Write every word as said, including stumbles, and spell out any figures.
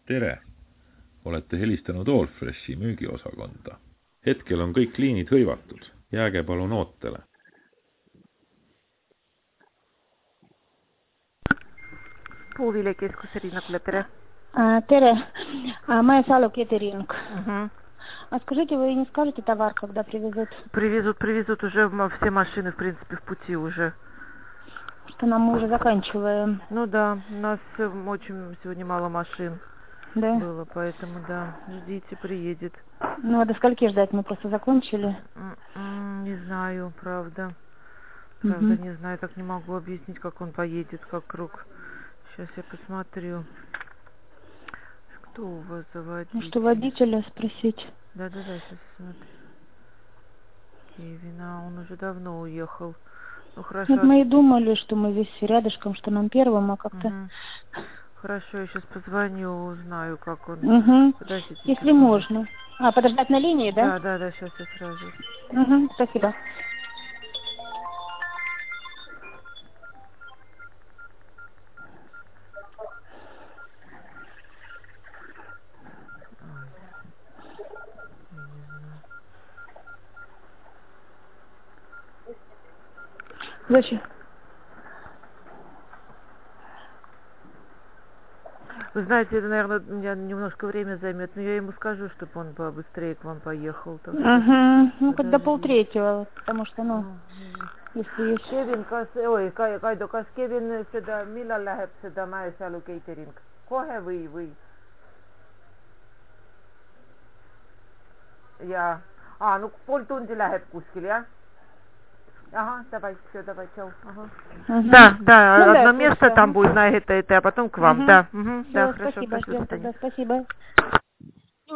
Tere! Olete helistanud Allfreshi müügiosakonda. Hetkel on kõik liinid hõivatud. Jääge palun ootele. Puuviljakeskus Ирина Куля, tere. А, Tere, а, моя салу кетеринг. Угу. А скажите, вы не скажете товар, когда привезут? Привезут, привезут уже все машины, в принципе, в пути уже. Что нам мы уже заканчиваем. Ну да, у нас очень сегодня мало машин Да? было, поэтому да, ждите, приедет. Ну, а до скольки ждать? Мы просто закончили. М-м, не знаю, правда. Правда, Мгм. не знаю, так не могу объяснить, как он поедет, как круг. Сейчас я посмотрю. Кто у вас за водитель? Ну, что водителя спросить. Да-да-да, сейчас смотрю. Кевина, он уже давно уехал. Ну хорошо. Вот мы и думали, что мы здесь рядышком, что нам первым, а как-то... Угу. Хорошо, я сейчас позвоню, узнаю, как он. Угу. Подождите. Если секунду. можно. А, подождать на линии, да? Да, да, да, сейчас я сразу. Угу, спасибо. Зачем? Вы знаете, это, наверное, у меня немножко время займет, но я ему скажу, чтобы он побыстрее к вам поехал. Так что... Угу. Ну, как до Подожди. полтретьего, потому что, ну, Ну, если есть... Kevin, kas, oi, Kai- Kaido, kas Kevin seda, millal läheb seda Mäesalu catering? Kohe või, või? Ja, aa, no pool tundi läheb kuskil, jah? Ага, давай, все, давай, чау. Ага. Угу. Да, да, Ну, одно да, место слушаю. там будет на это, это, а потом к вам, Мгм. да. Угу, Всё, да, хорошо, спасибо, спасибо, ждем до свидания. тогда, спасибо.